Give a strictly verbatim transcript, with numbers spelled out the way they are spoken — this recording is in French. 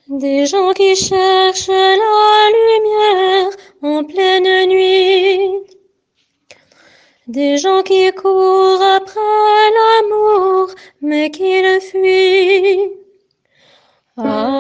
Des gens qui cherchent la lumière en pleine nuit. Des gens qui courent après l'amour, mais qui le fuient. Ah.